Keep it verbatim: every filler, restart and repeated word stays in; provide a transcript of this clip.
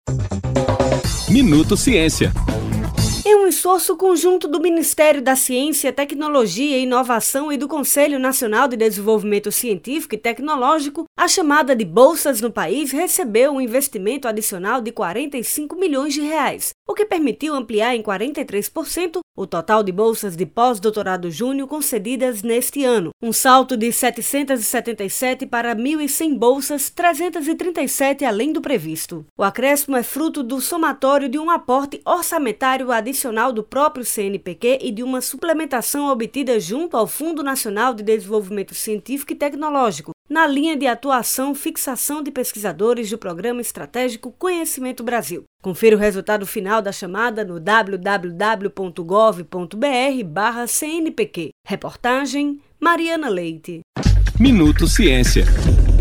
Minuto Ciência. Em um esforço conjunto do Ministério da Ciência, Tecnologia e Inovação e do Conselho Nacional de Desenvolvimento Científico e Tecnológico, a chamada de Bolsas no país recebeu um investimento adicional de quarenta e cinco milhões de reais, o que permitiu ampliar em quarenta e três por cento o total de bolsas de pós-doutorado júnior concedidas neste ano, um salto de setecentas e setenta e sete para mil e cem bolsas, trezentas e trinta e sete além do previsto. O acréscimo é fruto do somatório de um aporte orçamentário adicional do próprio C N P Q e de uma suplementação obtida junto ao Fundo Nacional de Desenvolvimento Científico e Tecnológico, na linha de atuação fixação de pesquisadores do Programa Estratégico Conhecimento Brasil. Confira o resultado final da chamada no w w w ponto gov ponto b r barra C N P Q. Reportagem Mariana Leite. Minuto Ciência.